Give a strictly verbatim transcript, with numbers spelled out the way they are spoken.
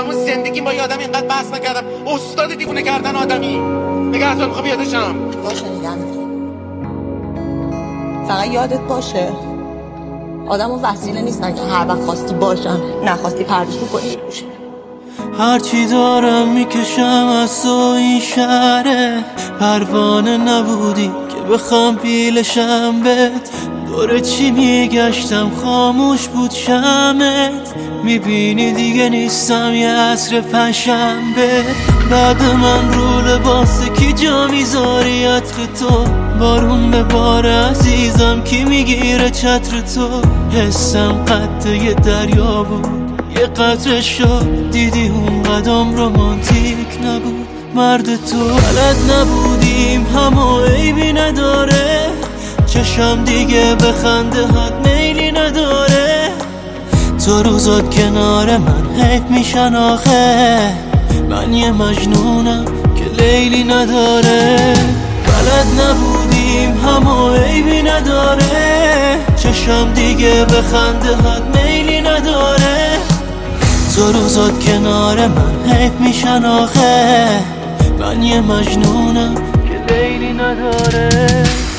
تمام زندگیم با یه آدم اینقدر بحث نکردم. استاد دیوونه کردن آدمی. نگهدار، میخوام یادشم. باشه نگم. فقط یادت باشه آدم و وسیله نیستن که هر وقت خواستی باشن نخواستی پردش بکنی روشه. هرچی دارم میکشم از تو این شهره، پروانه نبودی که بخوام پیلشم بهت. دوره چی میگشتم خاموش بود شمت، میبینی دیگه نیستم یه عصر پنجشنبه. بعد من رو لباس کی جا میذاری عطر تو، بارون به بار عزیزم کی میگیره چتر تو. حسم قد یه دریا بود یه قطره شد، دیدی اون قدم رومانتیک نبود. مرد تو بلد نبودیم همه عیبی نداره، چشم دیگه به خنده هات میلی نداره. تو روزات کنار من حیف میشن آخه، من یه مجنونم که لیلی نداره. بلد نبودیم همه عیبی نداره، چشم دیگه به خنده هات میلی نداره. تو روزات کنار من حیف میشن آخه، من یه مجنونم که لیلی نداره.